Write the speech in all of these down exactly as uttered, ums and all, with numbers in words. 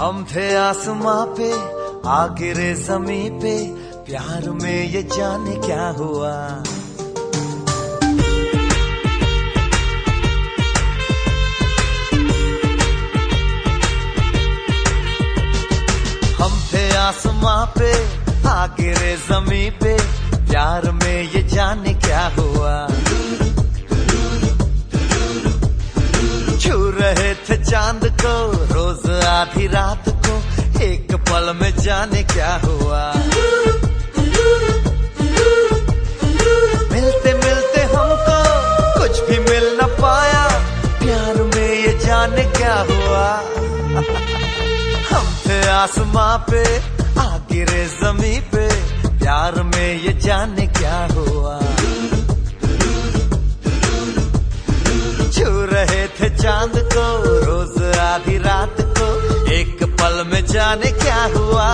हम थे आसमां पे आ गिरे ज़मीं पे, प्यार में ये जाने क्या हुआ। हम थे आसमां पे आ गिरे ज़मीं पे, प्यार में ये जाने क्या हुआ। छू रहे थे चांद को रोज आधी रात को, एक पल में जाने क्या हुआ। मिलते मिलते हमको कुछ भी मिल न पाया, प्यार में ये जाने क्या हुआ। हम थे आसमां पे आ गिरे ज़मीं पे, प्यार में ये जाने क्या हुआ। छू रहे थे चांद को रोज आधी रात को, एक पल में जाने क्या हुआ।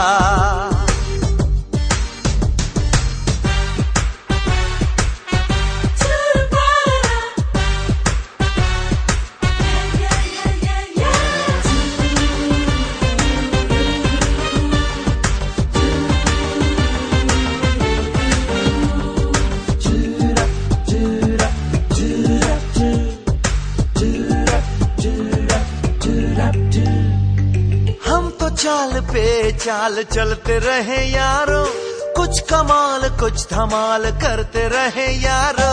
चाल पे चाल चलते रहे यारो, कुछ कमाल कुछ धमाल करते रहे यारो।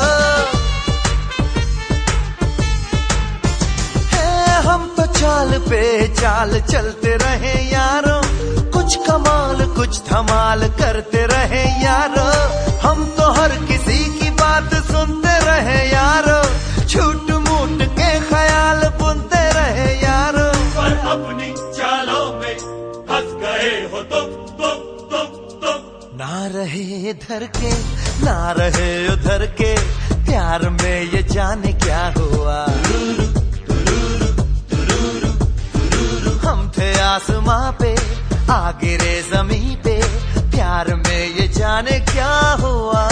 है हम तो चाल पे चाल चलते रहे यारो, कुछ कमाल कुछ धमाल करते रहे यारो। हम तो हर किसी की बात सुनते रहे यारो, झूठ मूठ के ख्याल बुनते रहे यारो। पर अपनी चालों में हंस गए हो तुम तुम तुम तुम। ना रहे इधर के ना रहे उधर के, प्यार में ये जाने क्या हुआ। हम थे आसमां पे आ गिरे ज़मीं पे, प्यार में ये जाने क्या हुआ।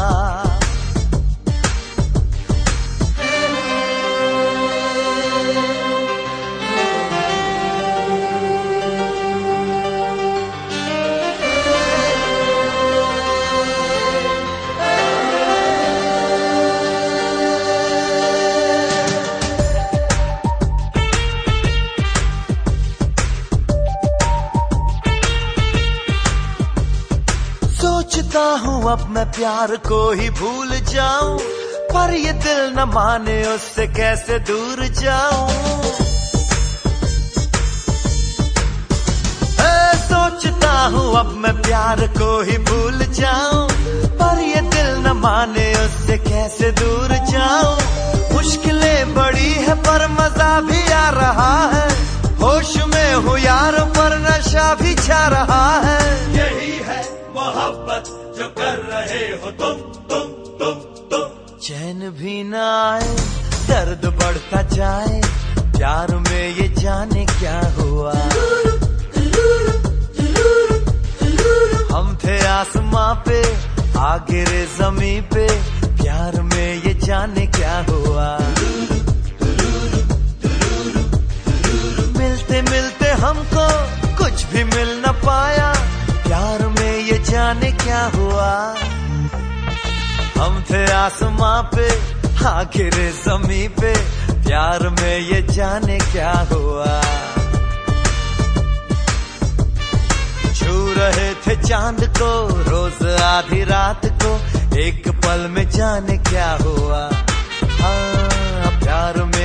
सोचता हूँ अब मैं प्यार को ही भूल जाऊं, पर ये दिल न माने उससे कैसे दूर जाऊं। ए, सोचता हूँ अब मैं प्यार को ही भूल जाऊं, पर ये दिल न माने उससे कैसे दूर जाऊं। मुश्किलें बड़ी है पर मजा भी आ रहा है, होश में हूँ यार पर नशा भी छा रहा है। यही है मोहब्बत जो कर रहे हो तुम तुम तुम तुम। चैन भी न आए दर्द बढ़ता जाए, प्यार में ये जाने क्या हुआ। हम थे आसमां पे आ गिरे ज़मीं पे, प्यार में ये जाने क्या हुआ। मिलते मिलते हमको कुछ भी मिल न पाया, प्यार में ये जाने क्या हुआ। हम थे आसमां पे आ गिरे ज़मीं पे, प्यार में ये जाने क्या हुआ। छू रहे थे चांद को रोज आधी रात को, एक पल में जाने क्या हुआ। हाँ प्यार में